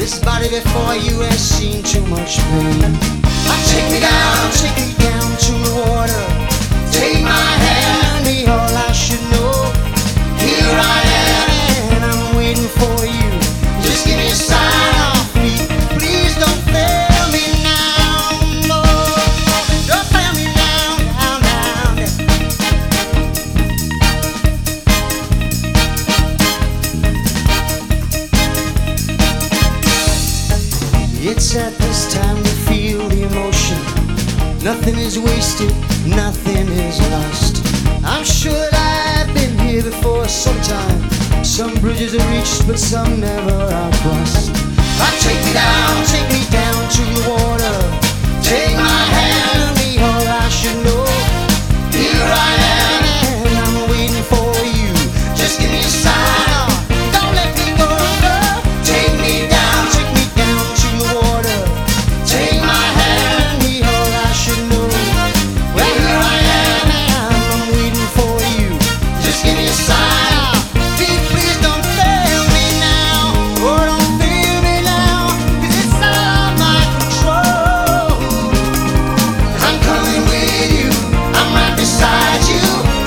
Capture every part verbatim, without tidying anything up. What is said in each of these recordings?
This body before you has seen too much pain. Take me down, take me down to the water. Take my hand, be all I should know. Here I am, and I'm waiting for you. Just give me a sign off me. Please don't fail me now, no. Don't fail me now, now, now. It's at this time we feel the emotion. Nothing is wasted, nothing is lost. I'm sure that I've been here before sometime. Some bridges are reached, but some never are crossed. Take me down, take me down to the water. Take my hand, be all I should know. Here I am, and I'm waiting for you. Just give me a sign, don't let me go, no. Take me down, take me down to the water. Take my hand, be all I should know. Well, here I am, and I'm waiting for you. Just give me a sign, please, please don't fail me now. Oh, don't fail me now, 'cause it's out of my control. I'm coming with you, I'm right beside you.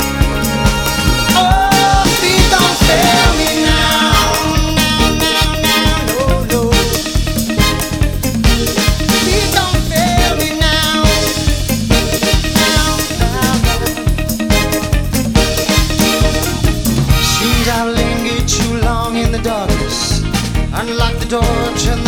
Oh, please don't fail me now, now, now, now, no, no. Please don't fail me now, now, now, now. Seems I've lingered too long in the darkness. Unlock the door, turn